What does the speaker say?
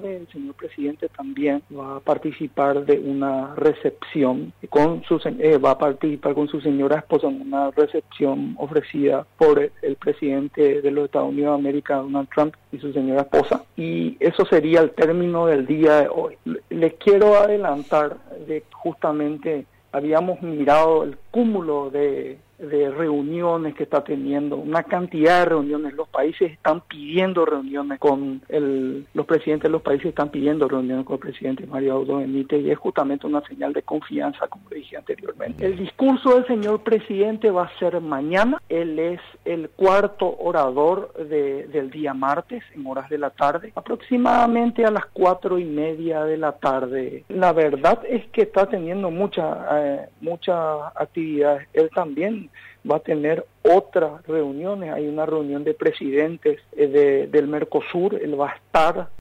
tarde el señor presidente también va a participar de una recepción va a participar con su señora esposa en una recepción ofrecida por el presidente de los Estados Unidos de América, Donald Trump, y su señora esposa. Y eso sería el término del día de hoy. Les quiero adelantar de justamente habíamos mirado el cúmulo de reuniones que está teniendo, una cantidad de reuniones. Los países están pidiendo reuniones con los presidentes de los países están pidiendo reuniones con el presidente Mario Abdo Benítez, y es justamente una señal de confianza, como le dije anteriormente. El discurso del señor presidente va a ser mañana. Él es el cuarto orador del día martes, en horas de la tarde, aproximadamente a las 4:30 de la tarde. La verdad es que está teniendo muchas actividades. Él también va a tener otras reuniones. Hay una reunión de presidentes del Mercosur. Él va a estar